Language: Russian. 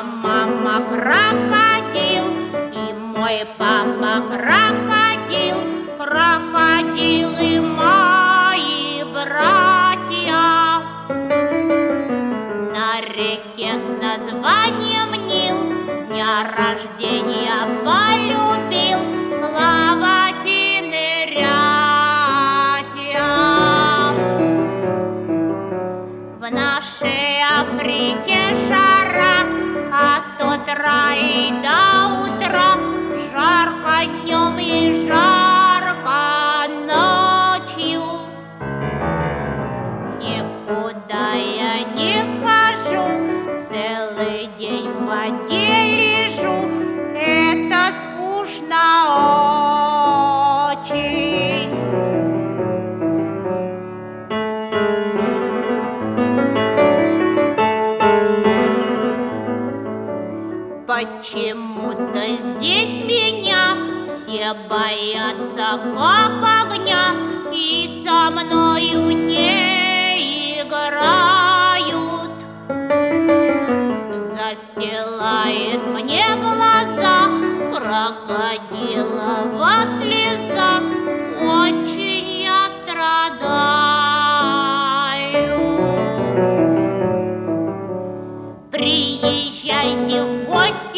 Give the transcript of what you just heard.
мама крокодил, и мой папа крокодил, крокодилы мои братья. На реке с названием Нил с дня рождения полюбил плавать и нырять я. В нашей Африке жара от утра и до утра, жарко днем и жарко ночью. Никуда я не хожу, целый день в воде лежу, это скучно очень. Почему-то здесь меня все боятся как огня и со мною не играют. Застилает мне глаза крокодилова слеза, очень я страдаю. Приезжайте в гости